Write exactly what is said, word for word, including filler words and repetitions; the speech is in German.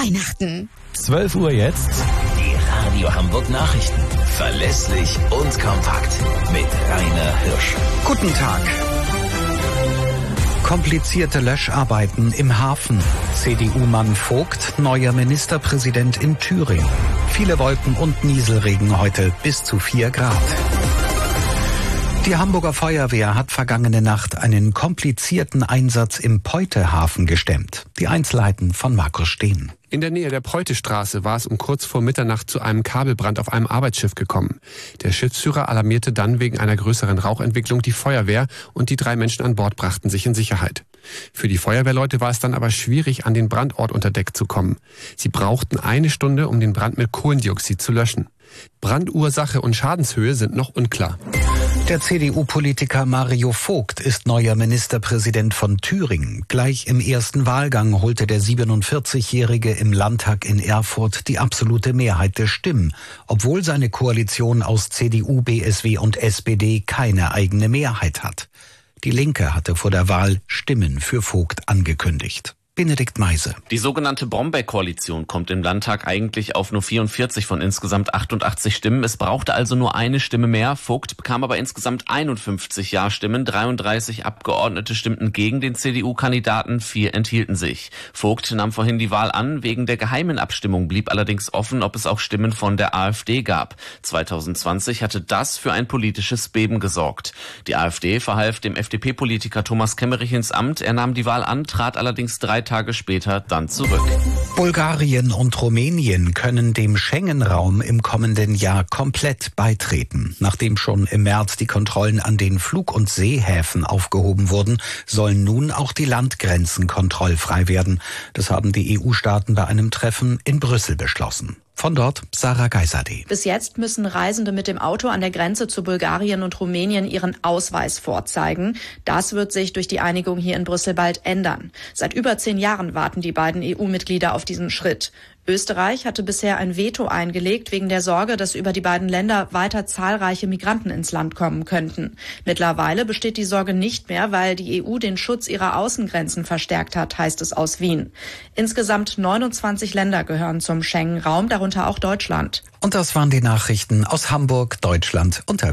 Weihnachten. zwölf Uhr jetzt. Die Radio Hamburg Nachrichten. Verlässlich und kompakt. Mit Rainer Hirsch. Guten Tag. Komplizierte Löscharbeiten im Hafen. C D U-Mann Vogt, neuer Ministerpräsident in Thüringen. Viele Wolken und Nieselregen heute, bis zu vier Grad. Die Hamburger Feuerwehr hat vergangene Nacht einen komplizierten Einsatz im Peutehafen gestemmt. Die Einzelheiten von Markus Steen. In der Nähe der Preutestraße war es um kurz vor Mitternacht zu einem Kabelbrand auf einem Arbeitsschiff gekommen. Der Schiffsführer alarmierte dann wegen einer größeren Rauchentwicklung die Feuerwehr und die drei Menschen an Bord brachten sich in Sicherheit. Für die Feuerwehrleute war es dann aber schwierig, an den Brandort unter Deck zu kommen. Sie brauchten eine Stunde, um den Brand mit Kohlendioxid zu löschen. Brandursache und Schadenshöhe sind noch unklar. Der C D U-Politiker Mario Vogt ist neuer Ministerpräsident von Thüringen. Gleich im ersten Wahlgang holte der siebenundvierzigjährige im Landtag in Erfurt die absolute Mehrheit der Stimmen, obwohl seine Koalition aus C D U, B S W und S P D keine eigene Mehrheit hat. Die Linke hatte vor der Wahl Stimmen für Vogt angekündigt. Benedikt Meise. Die sogenannte Brombeck-Koalition kommt im Landtag eigentlich auf nur vierundvierzig von insgesamt achtundachtzig Stimmen. Es brauchte also nur eine Stimme mehr. Vogt bekam aber insgesamt einundfünfzig Ja-Stimmen. dreiunddreißig Abgeordnete stimmten gegen den C D U-Kandidaten, vier enthielten sich. Vogt nahm vorhin die Wahl an. Wegen der geheimen Abstimmung blieb allerdings offen, ob es auch Stimmen von der AfD gab. zweitausendzwanzig hatte das für ein politisches Beben gesorgt. Die AfD verhalf dem F D P-Politiker Thomas Kemmerich ins Amt. Er nahm die Wahl an, trat allerdings drei Tage später dann zurück. Bulgarien und Rumänien können dem Schengen-Raum im kommenden Jahr komplett beitreten. Nachdem schon im März die Kontrollen an den Flug- und Seehäfen aufgehoben wurden, sollen nun auch die Landgrenzen kontrollfrei werden. Das haben die E U-Staaten bei einem Treffen in Brüssel beschlossen. Von dort Sarah Geiserde. Bis jetzt müssen Reisende mit dem Auto an der Grenze zu Bulgarien und Rumänien ihren Ausweis vorzeigen. Das wird sich durch die Einigung hier in Brüssel bald ändern. Seit über zehn Jahren warten die beiden E U-Mitglieder auf diesen Schritt. Österreich hatte bisher ein Veto eingelegt wegen der Sorge, dass über die beiden Länder weiter zahlreiche Migranten ins Land kommen könnten. Mittlerweile besteht die Sorge nicht mehr, weil die E U den Schutz ihrer Außengrenzen verstärkt hat, heißt es aus Wien. Insgesamt neunundzwanzig Länder gehören zum Schengen-Raum, darunter auch Deutschland. Und das waren die Nachrichten aus Hamburg, Deutschland und der